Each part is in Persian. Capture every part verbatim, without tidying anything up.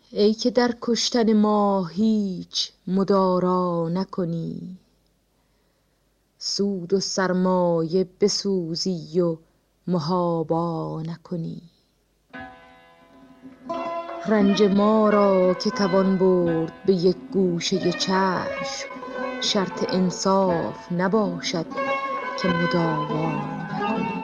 ای که در کشتن ما هیچ مدارا نکنی، سود و سرمایه بسوزی و محابا نکنی. رنج ما را که توان برد به یک گوشه چشم، شرط انصاف نباشد که مداوا نکنی.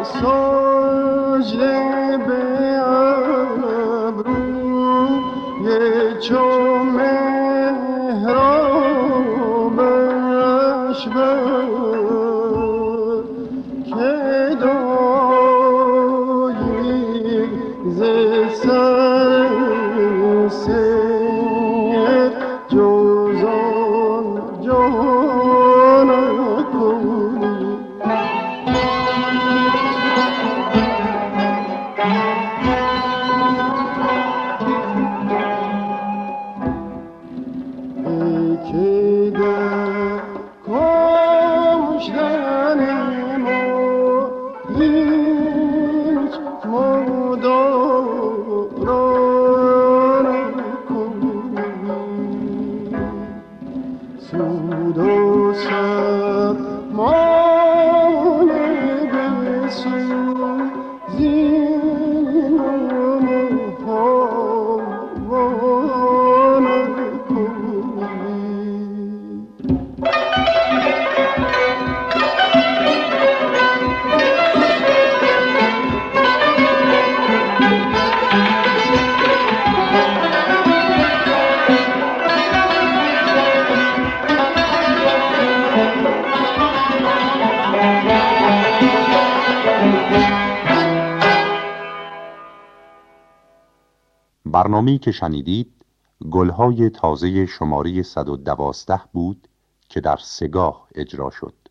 سجده به ابروی چو مهرابش بر که دایی ز سر سر جز آن جان کنی. ای که در کشتن ما هیچ مدارا نکنی، سود و سرمایه به سود زین و محابا نکنی. برنامه‌ای که شنیدید گلهای تازه شماره صد و دوازده بود که در سه گاه اجرا شد.